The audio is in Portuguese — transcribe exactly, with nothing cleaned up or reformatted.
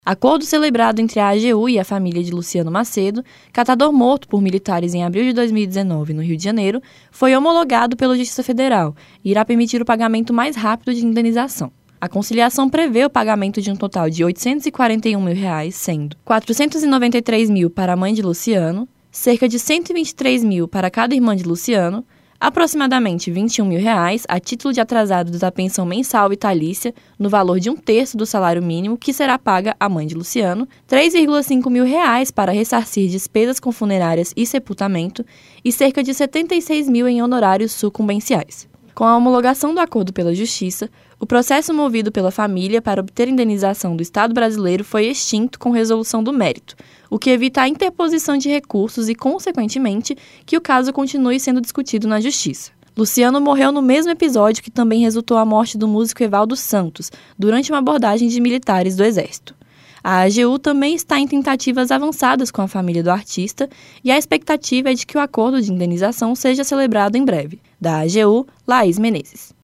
Acordo celebrado entre a AGU e a família de Luciano Macedo, catador morto por militares em abril de dois mil e dezenove no Rio de Janeiro, foi homologado pela Justiça Federal e irá permitir o pagamento mais rápido de indenização. A conciliação prevê o pagamento de um total de oitocentos e quarenta e um mil reais, sendo quatrocentos e noventa e três mil para a mãe de Luciano, cerca de cento e vinte e três mil para cada irmã de Luciano, aproximadamente vinte e um mil reais a título de atrasados da pensão mensal vitalícia, no valor de um terço do salário mínimo que será paga à mãe de Luciano, três vírgula cinco mil reais para ressarcir despesas com funerárias e sepultamento e cerca de setenta e seis mil em honorários sucumbenciais. Com a homologação do acordo pela Justiça, o processo movido pela família para obter indenização do Estado brasileiro foi extinto com resolução do mérito, o que evita a interposição de recursos e, consequentemente, que o caso continue sendo discutido na Justiça. Luciano morreu no mesmo episódio que também resultou a morte do músico Evaldo Santos, durante uma abordagem de militares do Exército. A AGU também está em tentativas avançadas com a família do artista e a expectativa é de que o acordo de indenização seja celebrado em breve. Da AGU, Laís Menezes.